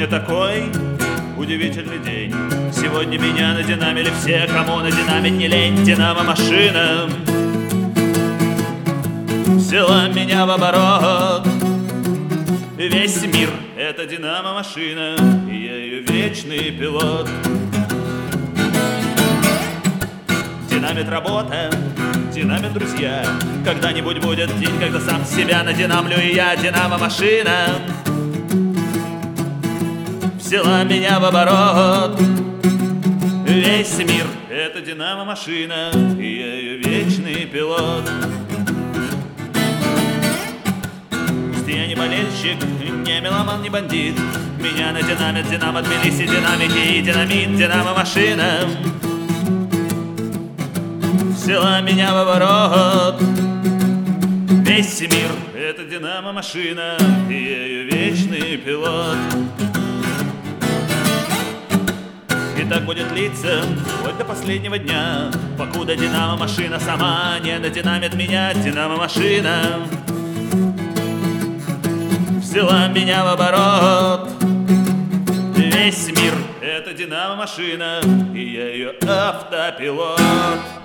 Сегодня такой удивительный день. Сегодня меня надинамили все, кому надинамить не лень. Динамо-машина взяла меня в оборот. Весь мир — это динамо-машина, и я ее вечный пилот. Динамит работа, динамит друзья. Когда-нибудь будет день, когда сам себя надинамлю и я. Динамо-машина взяла меня в оборот. Весь мир — это динамо-машина, и я ее вечный пилот. Пусть я не болельщик, не меломан, не бандит, меня надинамит Динамо Тбилиси, динамики и динамит. Динамо-машина взяла меня в оборот. Весь мир — это динамо-машина, и я ее вечный пилот. И так будет длиться вплоть до последнего дня, покуда динамо-машина сама не надинамит меня. Динамо-машина взяла меня в оборот. Весь мир — это динамо-машина, и я ее автопилот.